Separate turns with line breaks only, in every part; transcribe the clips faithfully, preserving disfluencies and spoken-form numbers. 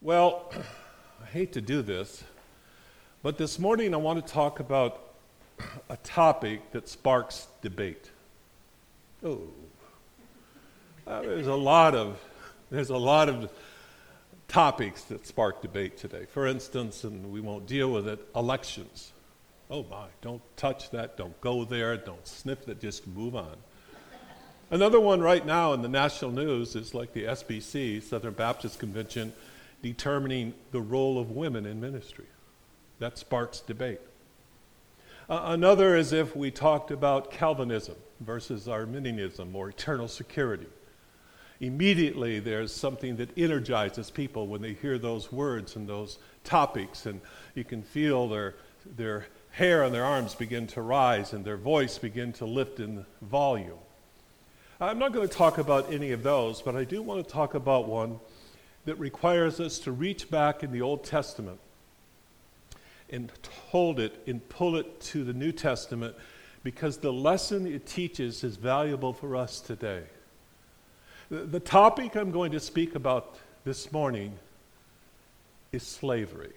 Well, I hate to do this, but this morning I want to talk about a topic that sparks debate. Oh, uh, there's a lot of there's a lot of topics that spark debate today. For instance, and we won't deal with it, elections. Oh my, don't touch that, don't go there, don't sniff it, just move on. Another one right now in the national news is like the S B C, Southern Baptist Convention, determining the role of women in ministry. That sparks debate. Uh, another is if we talked about Calvinism versus Arminianism or eternal security. Immediately there's something that energizes people when they hear those words and those topics, and you can feel their their hair on their arms begin to rise and their voice begin to lift in volume. I'm not going to talk about any of those, but I do want to talk about one that requires us to reach back in the Old Testament and hold it and pull it to the New Testament, because the lesson it teaches is valuable for us today. The, the topic I'm going to speak about this morning is slavery.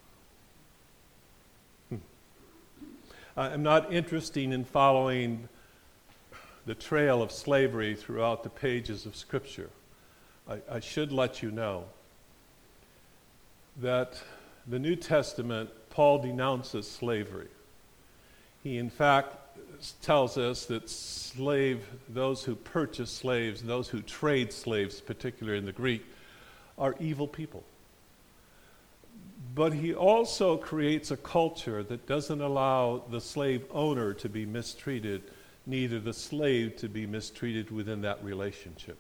Hmm. I'm not interested in following the trail of slavery throughout the pages of Scripture. I, I should let you know that the New Testament, Paul denounces slavery. He, in fact, tells us that slave, those who purchase slaves, those who trade slaves, particularly in the Greek, are evil people. But he also creates a culture that doesn't allow the slave owner to be mistreated, neither the slave to be mistreated within that relationship.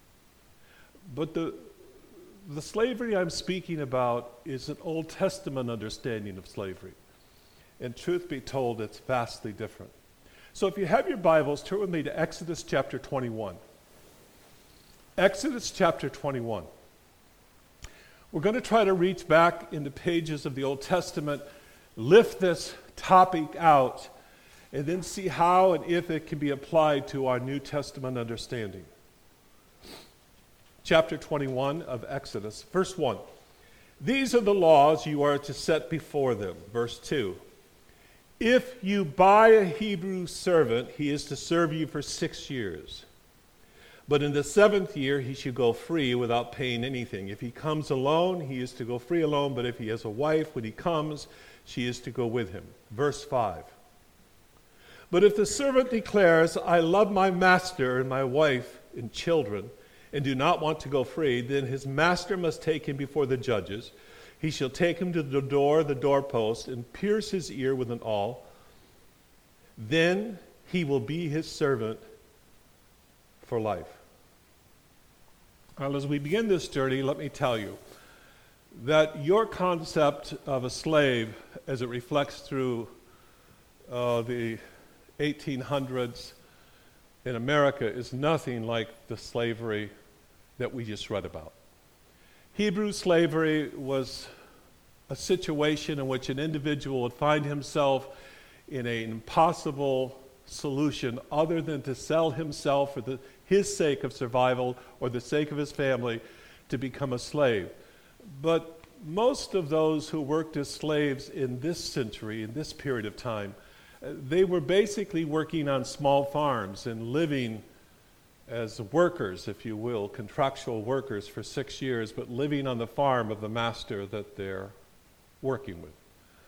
But the the slavery I'm speaking about is an Old Testament understanding of slavery. And truth be told, it's vastly different. So if you have your Bibles, turn with me to Exodus chapter twenty-one. Exodus chapter twenty-one. We're going to try to reach back in the pages of the Old Testament, lift this topic out, and then see how and if it can be applied to our New Testament understanding. Chapter twenty-one of Exodus, verse one. These are the laws you are to set before them. Verse two. If you buy a Hebrew servant, he is to serve you for six years. But in the seventh year, he should go free without paying anything. If he comes alone, he is to go free alone. But if he has a wife, when he comes, she is to go with him. Verse five. But if the servant declares, I love my master and my wife and children, and do not want to go free, then his master must take him before the judges. He shall take him to the door, the doorpost, and pierce his ear with an awl. Then he will be his servant for life. Well, as we begin this journey, let me tell you that your concept of a slave, as it reflects through uh, the eighteen hundreds in America, is nothing like the slavery that we just read about. Hebrew slavery was a situation in which an individual would find himself in an impossible solution other than to sell himself for the, his sake of survival or the sake of his family to become a slave. But most of those who worked as slaves in this century, in this period of time, they were basically working on small farms and living as workers, if you will, contractual workers for six years, but living on the farm of the master that they're working with.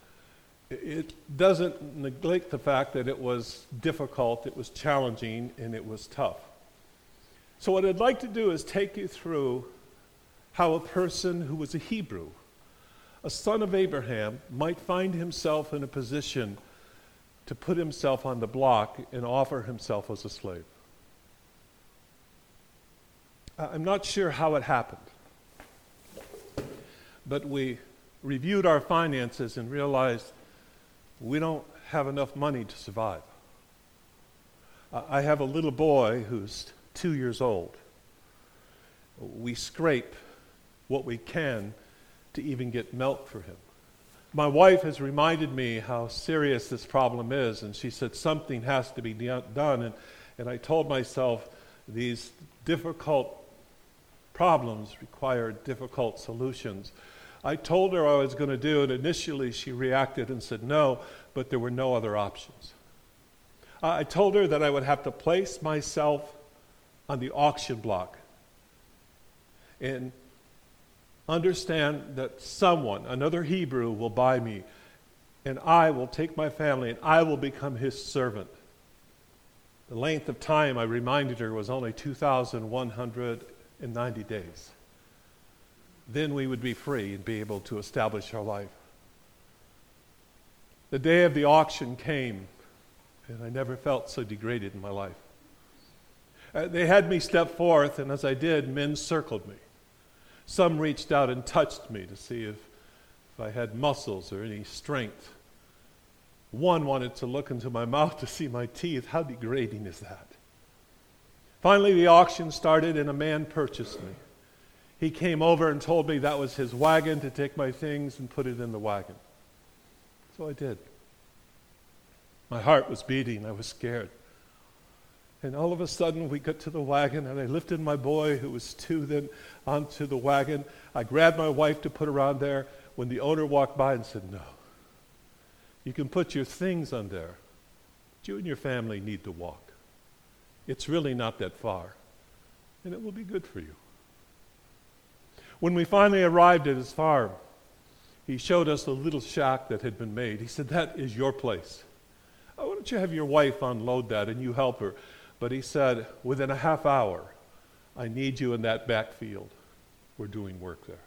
It doesn't neglect the fact that it was difficult, it was challenging, and it was tough. So what I'd like to do is take you through how a person who was a Hebrew, a son of Abraham, might find himself in a position to put himself on the block and offer himself as a slave. I'm not sure how it happened, but we reviewed our finances and realized we don't have enough money to survive. I have a little boy who's two years old. We scrape what we can to even get milk for him. My wife has reminded me how serious this problem is, and she said something has to be done, and, and I told myself these difficult Problems require difficult solutions. I told her I was going to do it. Initially, she reacted and said no, but there were no other options. I told her that I would have to place myself on the auction block and understand that someone, another Hebrew, will buy me, and I will take my family, and I will become his servant. The length of time, I reminded her, was only two thousand one hundred ninety days. Then we would be free and be able to establish our life. The day of the auction came, and I never felt so degraded in my life. Uh, they had me step forth, and as I did, men circled me. Some reached out and touched me to see if, if I had muscles or any strength. One wanted to look into my mouth to see my teeth. How degrading is that? Finally, the auction started, and a man purchased me. He came over and told me that was his wagon to take my things and put it in the wagon. So I did. My heart was beating. I was scared. And all of a sudden, we got to the wagon, and I lifted my boy, who was two then, onto the wagon. I grabbed my wife to put her on there when the owner walked by and said, "No, you can put your things on there, but you and your family need to walk. It's really not that far, and it will be good for you." When we finally arrived at his farm, he showed us a little shack that had been made. He said, "That is your place. Oh, why don't you have your wife unload that and you help her?" But he said, "Within a half hour, I need you in that back field. We're doing work there."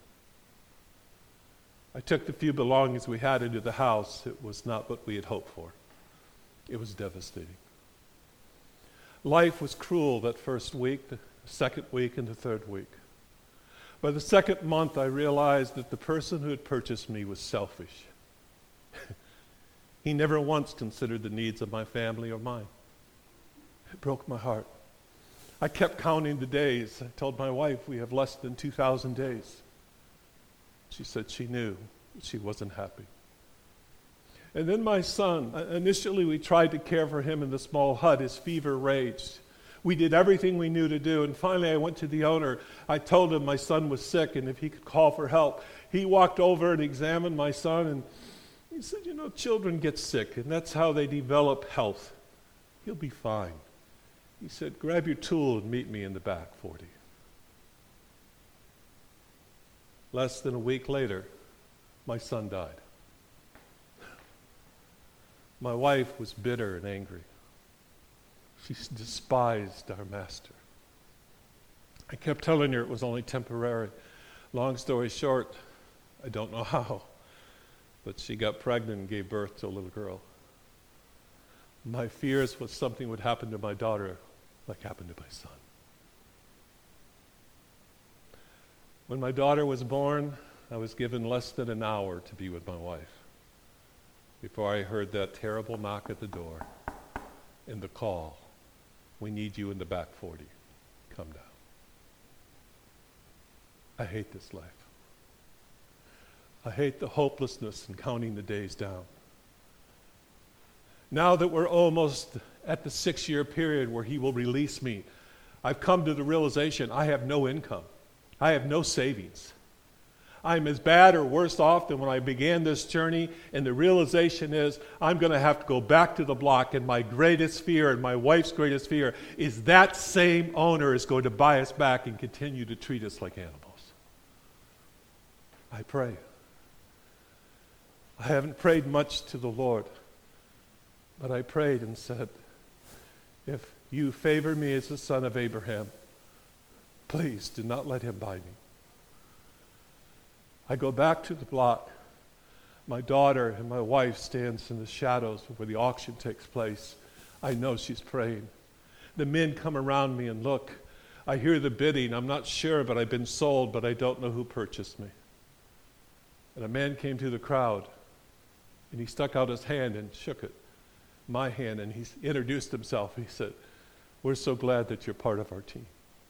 I took the few belongings we had into the house. It was not what we had hoped for. It was devastating. Life was cruel that first week, the second week, and the third week. By the second month, I realized that the person who had purchased me was selfish. He never once considered the needs of my family or mine. It broke my heart. I kept counting the days. I told my wife, "We have less than two thousand days." She said she knew, but she wasn't happy. And then my son, initially we tried to care for him in the small hut. His fever raged. We did everything we knew to do, and finally I went to the owner. I told him my son was sick and if he could call for help. He walked over and examined my son, and he said, "You know, children get sick, and that's how they develop health. He'll be fine." He said, "Grab your tool and meet me in the back forty." Less than a week later, my son died. My wife was bitter and angry. She despised our master. I kept telling her it was only temporary. Long story short, I don't know how, but she got pregnant and gave birth to a little girl. My fears was something would happen to my daughter like happened to my son. When my daughter was born, I was given less than an hour to be with my wife before I heard that terrible knock at the door and the call, "We need you in the back forty. Come down." I hate this life. I hate the hopelessness and counting the days down. Now that we're almost at the six-year period where he will release me, I've come to the realization I have no income. I have no savings. I'm as bad or worse off than when I began this journey, and the realization is I'm going to have to go back to the block, and my greatest fear and my wife's greatest fear is that same owner is going to buy us back and continue to treat us like animals. I pray. I haven't prayed much to the Lord, but I prayed and said, "If you favor me as the son of Abraham, please do not let him buy me." I go back to the block. My daughter and my wife stands in the shadows where the auction takes place. I know she's praying. The men come around me and look. I hear the bidding. I'm not sure, but I've been sold, but I don't know who purchased me. And a man came to the crowd, and he stuck out his hand and shook it, my hand, and he introduced himself. He said, "We're so glad that you're part of our team."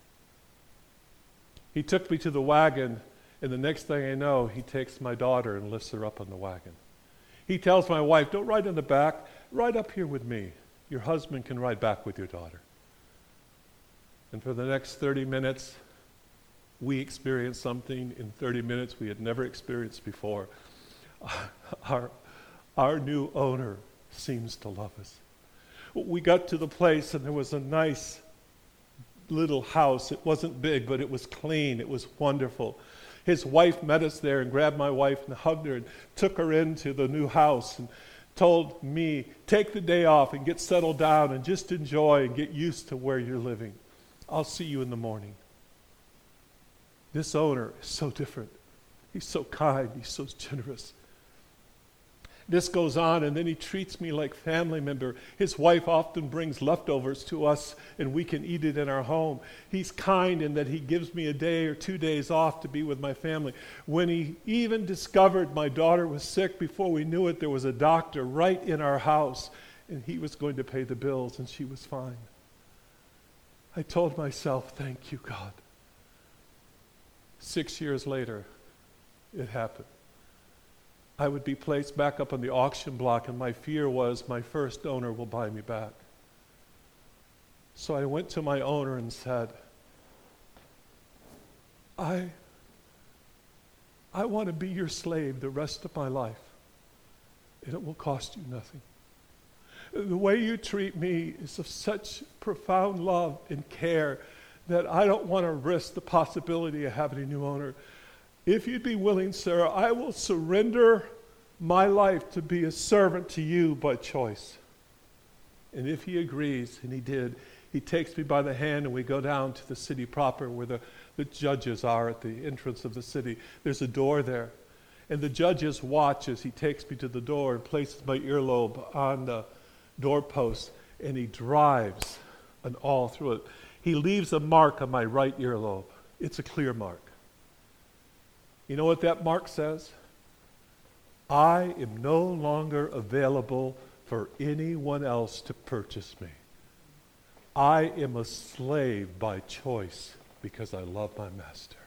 He took me to the wagon, and the next thing I know, he takes my daughter and lifts her up on the wagon. He tells my wife, "Don't ride in the back, ride up here with me. Your husband can ride back with your daughter." And for the next thirty minutes, we experienced something in thirty minutes we had never experienced before. Our, our new owner seems to love us. We got to the place and there was a nice little house. It wasn't big, but it was clean. It was wonderful. His wife met us there and grabbed my wife and hugged her and took her into the new house and told me, take the day off and get settled down and just enjoy and get used to where you're living. I'll see you in the morning. This owner is so different. He's so kind. He's so generous. This goes on, and then he treats me like family member. His wife often brings leftovers to us, and we can eat it in our home. He's kind in that he gives me a day or two days off to be with my family. When he even discovered my daughter was sick, before we knew it, there was a doctor right in our house, and he was going to pay the bills, and she was fine. I told myself, thank you, God. Six years later, it happened. I would be placed back up on the auction block, and my fear was my first owner will buy me back. So I went to my owner and said, I, I want to be your slave the rest of my life, and it will cost you nothing. The way you treat me is of such profound love and care that I don't want to risk the possibility of having a new owner. If you'd be willing, sir, I will surrender my life to be a servant to you by choice. And if he agrees, and he did, he takes me by the hand and we go down to the city proper where the, the judges are at the entrance of the city. There's a door there. And the judges watch as he takes me to the door and places my earlobe on the doorpost, and he drives an awl through it. He leaves a mark on my right earlobe. It's a clear mark. You know what that mark says? I am no longer available for anyone else to purchase me. I am a slave by choice because I love my master.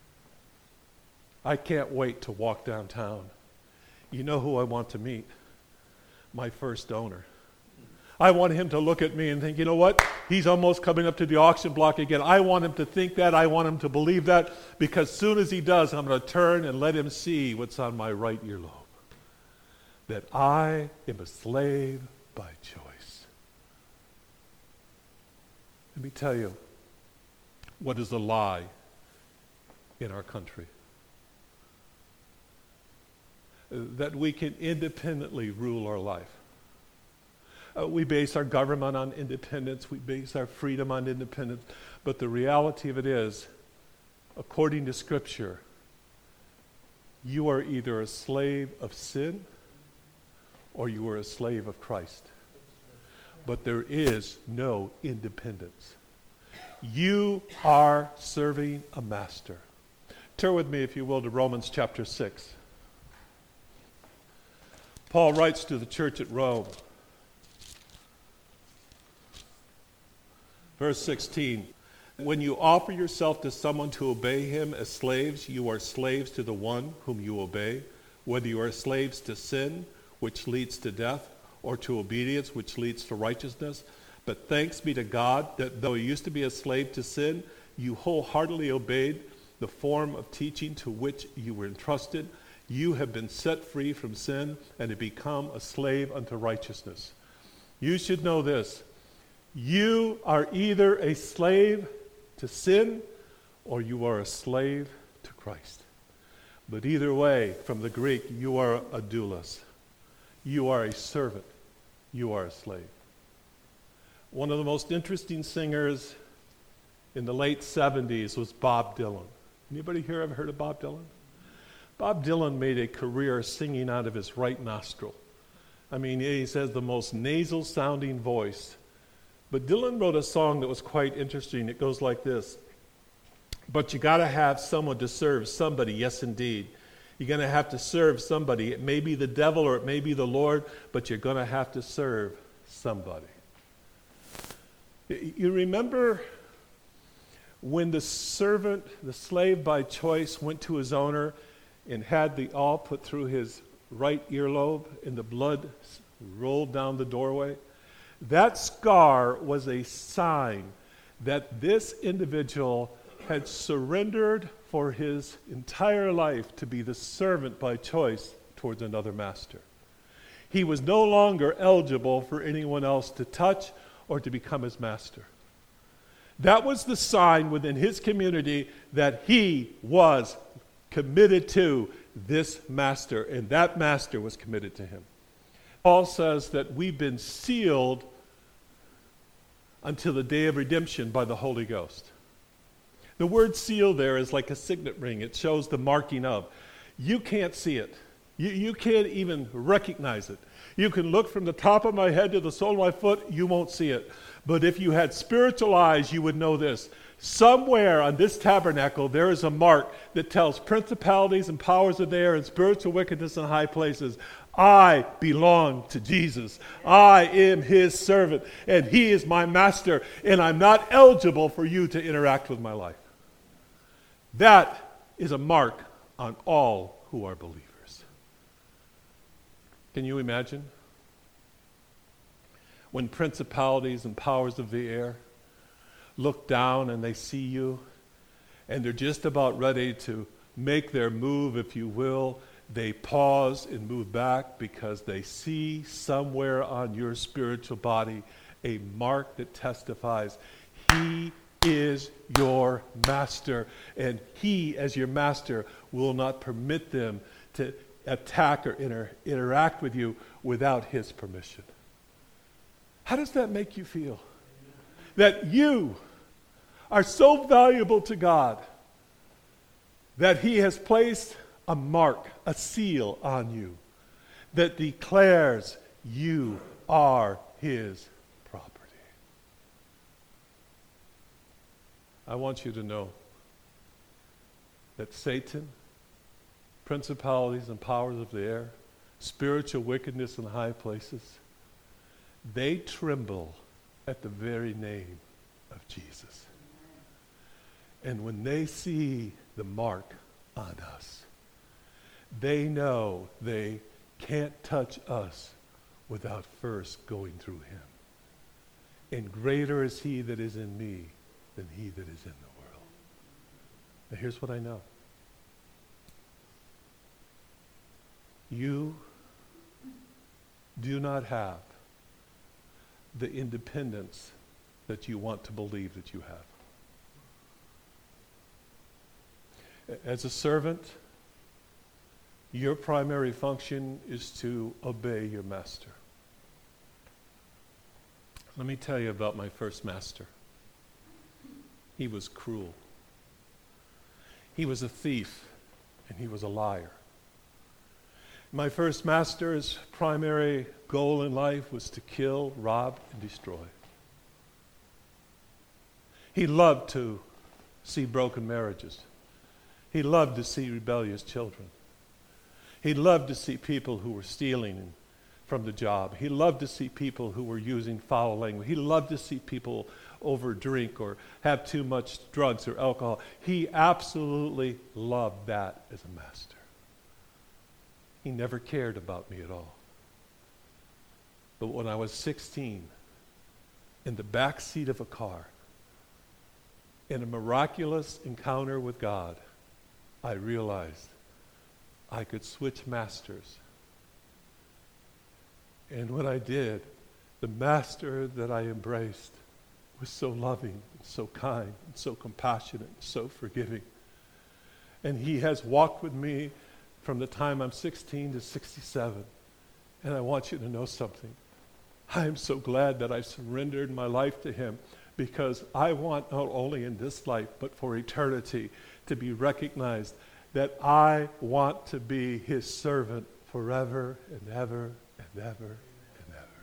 I can't wait to walk downtown. You know who I want to meet? My first owner. I want him to look at me and think, you know what? He's almost coming up to the auction block again. I want him to think that. I want him to believe that, because as soon as he does, I'm going to turn and let him see what's on my right earlobe. That I am a slave by choice. Let me tell you what is a lie in our country. That we can independently rule our life. Uh, we base our government on independence. We base our freedom on independence. But the reality of it is, according to Scripture, you are either a slave of sin or you are a slave of Christ. But there is no independence. You are serving a master. Turn with me, if you will, to Romans chapter six. Paul writes to the church at Rome. Verse sixteen, when you offer yourself to someone to obey him as slaves, you are slaves to the one whom you obey, whether you are slaves to sin, which leads to death, or to obedience, which leads to righteousness. But thanks be to God that though you used to be a slave to sin, you wholeheartedly obeyed the form of teaching to which you were entrusted. You have been set free from sin and have become a slave unto righteousness. You should know this. You are either a slave to sin or you are a slave to Christ. But either way, from the Greek, you are a doulos. You are a servant. You are a slave. One of the most interesting singers in the late seventies was Bob Dylan. Anybody here ever heard of Bob Dylan? Bob Dylan made a career singing out of his right nostril. I mean, he has the most nasal sounding voice. But Dylan wrote a song that was quite interesting. It goes like this. But you got to have someone to serve somebody, yes indeed. You're going to have to serve somebody. It may be the devil or it may be the Lord, but you're going to have to serve somebody. You remember when the servant, the slave by choice, went to his owner and had the awl put through his right earlobe and the blood rolled down the doorway? That scar was a sign that this individual had surrendered for his entire life to be the servant by choice towards another master. He was no longer eligible for anyone else to touch or to become his master. That was the sign within his community that he was committed to this master, and that master was committed to him. Paul says that we've been sealed until the day of redemption by the Holy Ghost. The word seal there is like a signet ring. It shows the marking of. You can't see it. You, you can't even recognize it. You can look from the top of my head to the sole of my foot, you won't see it. But if you had spiritual eyes, you would know this. Somewhere on this tabernacle, there is a mark that tells principalities and powers of the air and spiritual wickedness in high places, I belong to Jesus. I am his servant, and he is my master, and I'm not eligible for you to interact with my life. That is a mark on all who are believers. Can you imagine? When principalities and powers of the air look down and they see you, and they're just about ready to make their move, if you will, they pause and move back because they see somewhere on your spiritual body a mark that testifies, he is your master, and he, as your master, will not permit them to attack or inter- interact with you without his permission. How does that make you feel? That you are so valuable to God that he has placed a mark, a seal on you that declares you are his property. I want you to know that Satan, principalities and powers of the air, spiritual wickedness in high places, they tremble at the very name of Jesus. And when they see the mark on us, they know they can't touch us without first going through him. And greater is he that is in me than he that is in the world. Now here's what I know. You do not have the independence that you want to believe that you have. As a servant, your primary function is to obey your master. Let me tell you about my first master. He was cruel. He was a thief, and he was a liar. My first master's primary goal in life was to kill, rob, and destroy. He loved to see broken marriages. He loved to see rebellious children. He loved to see people who were stealing from the job. He loved to see people who were using foul language. He loved to see people overdrink or have too much drugs or alcohol. He absolutely loved that as a master. He never cared about me at all. But when I was sixteen, in the back seat of a car, in a miraculous encounter with God, I realized I could switch masters. And when I did, the master that I embraced was so loving, and so kind, and so compassionate, and so forgiving. And he has walked with me from the time I'm sixteen to sixty-seven. And I want you to know something. I am so glad that I surrendered my life to him, because I want not only in this life, but for eternity, to be recognized that I want to be his servant forever and ever and ever and ever.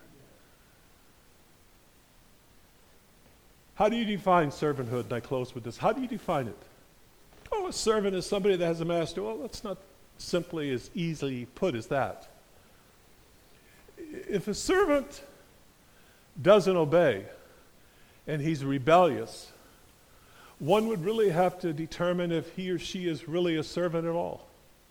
How do you define servanthood? And I close with this. How do you define it? Oh, a servant is somebody that has a master. Well, that's not simply as easily put as that. If a servant doesn't obey and he's rebellious, one would really have to determine if he or she is really a servant at all.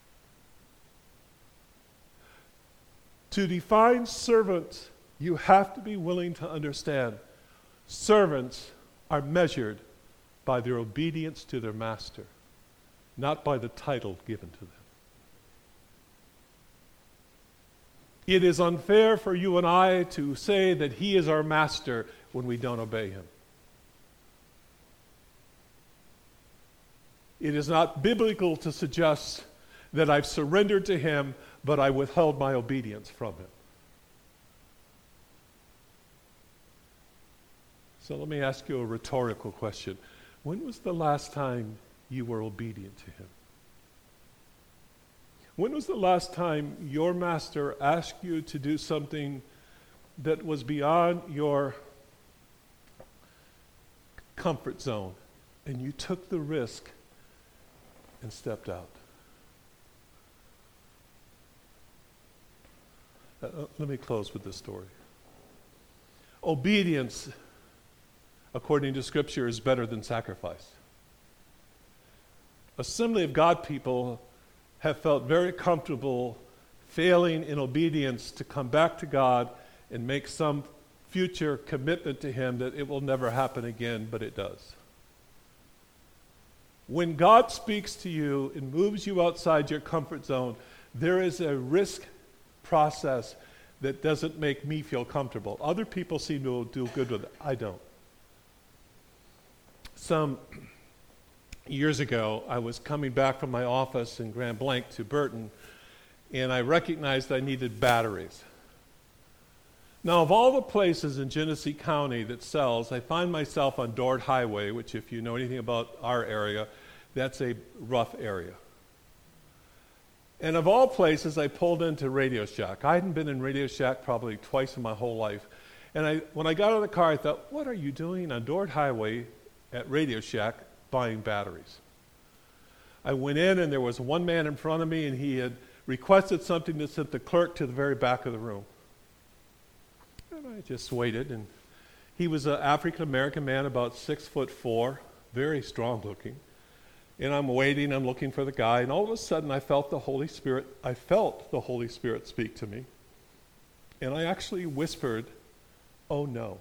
To define servant, you have to be willing to understand servants are measured by their obedience to their master, not by the title given to them. It is unfair for you and I to say that he is our master when we don't obey him. It is not biblical to suggest that I've surrendered to him, but I withheld my obedience from him. So let me ask you a rhetorical question. When was the last time you were obedient to him? When was the last time your master asked you to do something that was beyond your comfort zone and you took the risk and stepped out? Uh, let me close with this story. Obedience, according to Scripture, is better than sacrifice. Assembly of God people have felt very comfortable failing in obedience to come back to God and make some future commitment to him that it will never happen again, but it does. When God speaks to you and moves you outside your comfort zone, there is a risk process that doesn't make me feel comfortable. Other people seem to do good with it. I don't. Some years ago, I was coming back from my office in Grand Blanc to Burton, and I recognized I needed batteries. Now, of all the places in Genesee County that sells, I find myself on Dort Highway, which if you know anything about our area, that's a rough area. And of all places, I pulled into Radio Shack. I hadn't been in Radio Shack probably twice in my whole life. And I, when I got out of the car, I thought, what are you doing on Dort Highway at Radio Shack buying batteries? I went in, and there was one man in front of me, and he had requested something that sent the clerk to the very back of the room. And I just waited, and he was an African-American man, about six foot four, very strong looking. And I'm waiting, I'm looking for the guy, and all of a sudden I felt the Holy Spirit, I felt the Holy Spirit speak to me. And I actually whispered, "Oh no."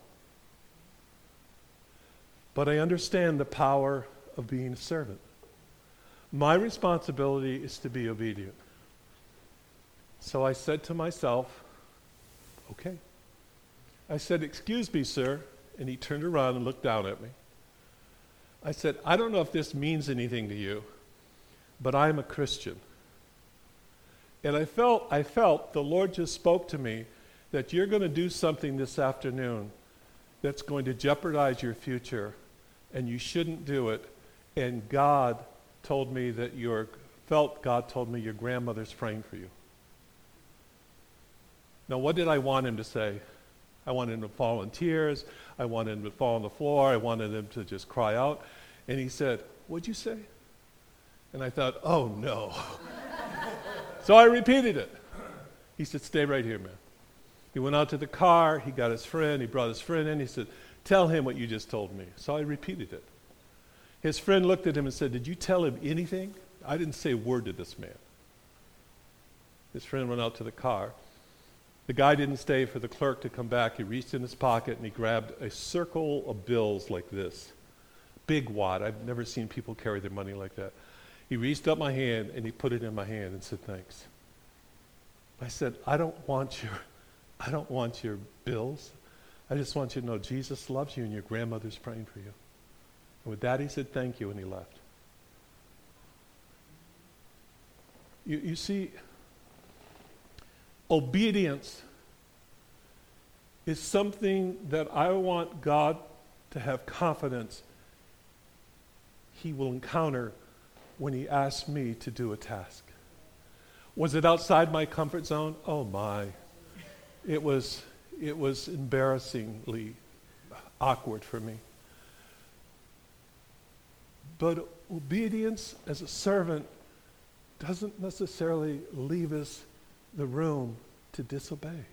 But I understand the power of being a servant. My responsibility is to be obedient. So I said to myself, okay. I said, "Excuse me, sir." And he turned around and looked down at me. I said, "I don't know if this means anything to you, but I'm a Christian." And I felt, I felt the Lord just spoke to me that you're going to do something this afternoon that's going to jeopardize your future, and you shouldn't do it. And God told me that your, felt God told me your grandmother's praying for you. Now, what did I want him to say? I wanted him to fall in tears. I wanted him to fall on the floor. I wanted him to just cry out. And he said, "What'd you say?" And I thought, oh no. So I repeated it. He said, "Stay right here, man." He went out to the car. He got his friend. He brought his friend in. He said, "Tell him what you just told me." So I repeated it. His friend looked at him and said, "Did you tell him anything?" I didn't say a word to this man. His friend went out to the car. The guy didn't stay for the clerk to come back. He reached in his pocket and he grabbed a circle of bills like this. Big wad. I've never seen people carry their money like that. He reached up my hand and he put it in my hand and said, "Thanks." I said, I don't want your, I don't want your bills. I just want you to know Jesus loves you and your grandmother's praying for you. And with that, he said, "Thank you," and he left. You, you see, obedience is something that I want God to have confidence he will encounter when he asks me to do a task. Was it outside my comfort zone? Oh my. It was, it was embarrassingly awkward for me. But obedience as a servant doesn't necessarily leave us the room to disobey.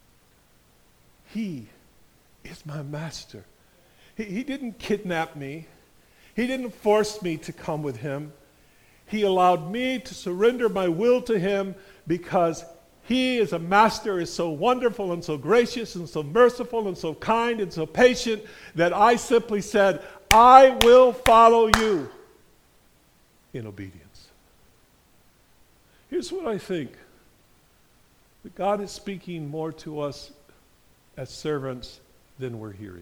He is my master. He, he didn't kidnap me. He didn't force me to come with him. He allowed me to surrender my will to him because he as a master is so wonderful and so gracious and so merciful and so kind and so patient that I simply said, I will follow you in obedience. Here's what I think. That God is speaking more to us as servants than we're hearing.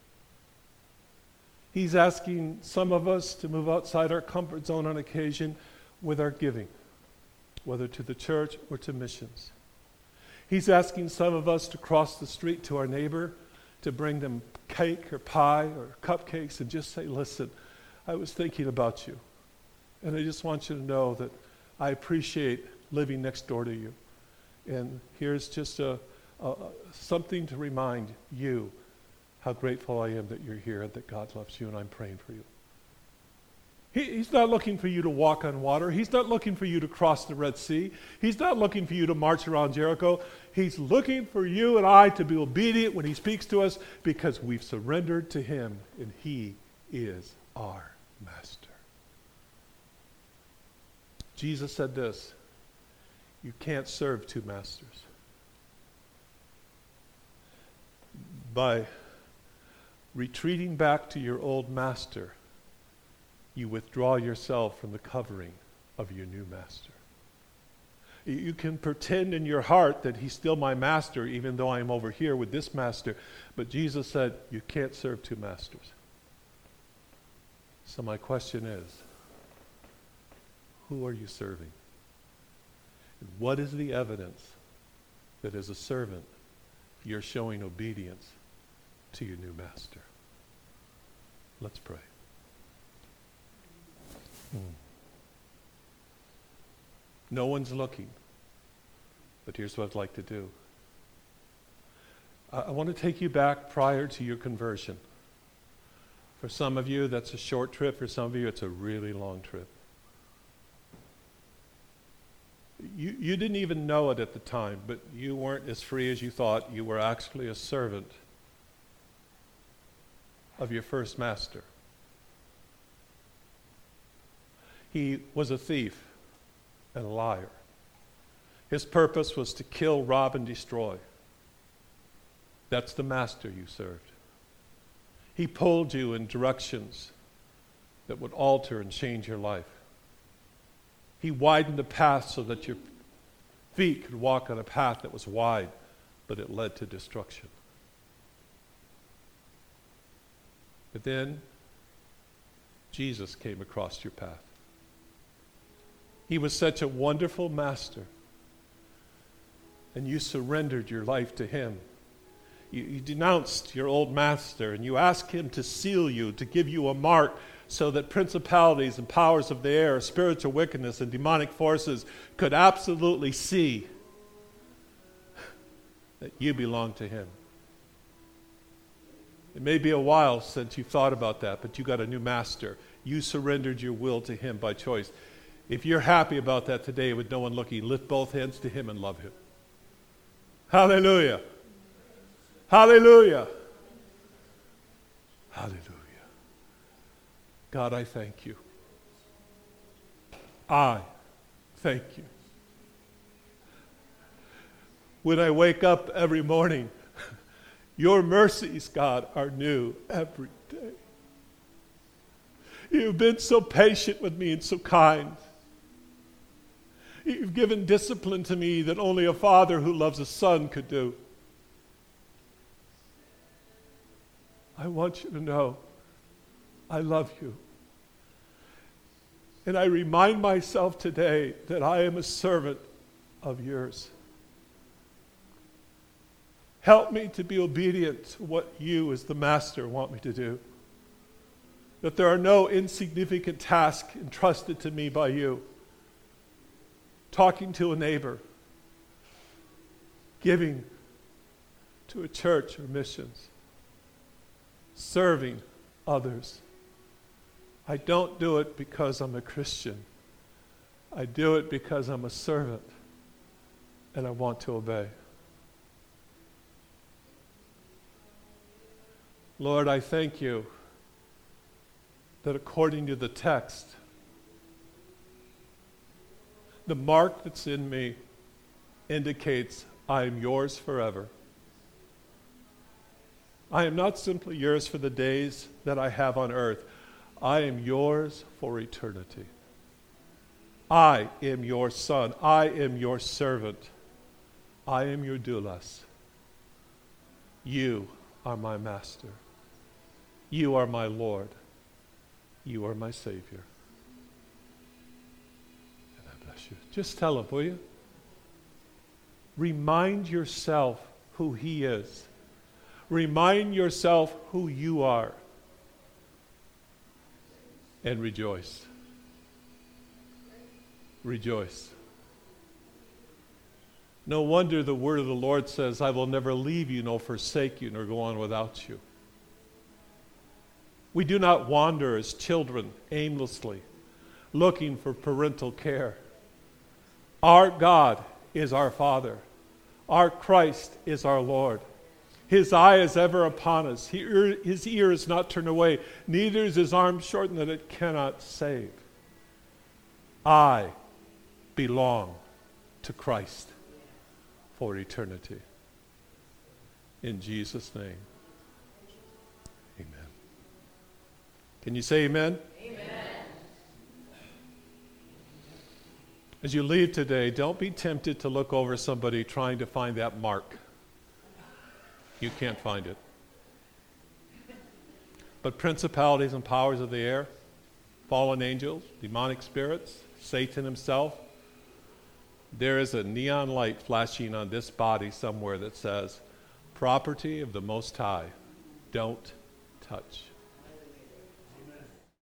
He's asking some of us to move outside our comfort zone on occasion with our giving, whether to the church or to missions. He's asking some of us to cross the street to our neighbor, to bring them cake or pie or cupcakes and just say, listen, I was thinking about you. And I just want you to know that I appreciate living next door to you. And here's just a, a, something to remind you how grateful I am that you're here and that God loves you and I'm praying for you. He, he's not looking for you to walk on water. He's not looking for you to cross the Red Sea. He's not looking for you to march around Jericho. He's looking for you and I to be obedient when he speaks to us because we've surrendered to him and he is our master. Jesus said this, you can't serve two masters. By retreating back to your old master, you withdraw yourself from the covering of your new master. You can pretend in your heart that he's still my master, even though I'm over here with this master. But Jesus said, you can't serve two masters. So my question is, who are you serving? And what is the evidence that as a servant, you're showing obedience to your new master? Let's pray. Hmm. No one's looking, but here's what I'd like to do. I, I want to take you back prior to your conversion. For some of you, that's a short trip. For some of you, it's a really long trip. You, you didn't even know it at the time, but you weren't as free as you thought. You were actually a servant of your first master. He was a thief and a liar. His purpose was to kill, rob, and destroy. That's the master you served. He pulled you in directions that would alter and change your life. He widened the path so that your feet could walk on a path that was wide, but it led to destruction. But then, Jesus came across your path. He was such a wonderful master, and you surrendered your life to him. You, you denounced your old master, and you asked him to seal you, to give you a mark, so that principalities and powers of the air, spiritual wickedness and demonic forces could absolutely see that you belong to him. It may be a while since you thought about that, but you got a new master. You surrendered your will to him by choice. If you're happy about that today with no one looking, lift both hands to him and love him. Hallelujah. Hallelujah. Hallelujah. God, I thank you. I thank you. When I wake up every morning, your mercies, God, are new every day. You've been so patient with me and so kind. You've given discipline to me that only a father who loves a son could do. I want you to know I love you. And I remind myself today that I am a servant of yours. Help me to be obedient to what you as the master want me to do. That there are no insignificant tasks entrusted to me by you. Talking to a neighbor, giving to a church or missions, serving others. I don't do it because I'm a Christian. I do it because I'm a servant and I want to obey. Lord, I thank you that according to the text, the mark that's in me indicates I am yours forever. I am not simply yours for the days that I have on earth. I am yours for eternity. I am your son. I am your servant. I am your doulos. You are my master. You are my Lord. You are my Savior. And I bless you. Just tell him, will you? Remind yourself who he is. Remind yourself who you are. And rejoice. Rejoice. No wonder the word of the Lord says, I will never leave you, nor forsake you, nor go on without you. We do not wander as children aimlessly, looking for parental care. Our God is our Father. Our Christ is our Lord. His eye is ever upon us. He, his ear is not turned away. Neither is his arm shortened that it cannot save. I belong to Christ for eternity. In Jesus' name, amen. Can you say amen?
Amen.
As you leave today, don't be tempted to look over somebody trying to find that mark. You can't find it. But principalities and powers of the air, fallen angels, demonic spirits, Satan himself, there is a neon light flashing on this body somewhere that says, property of the Most High, don't touch.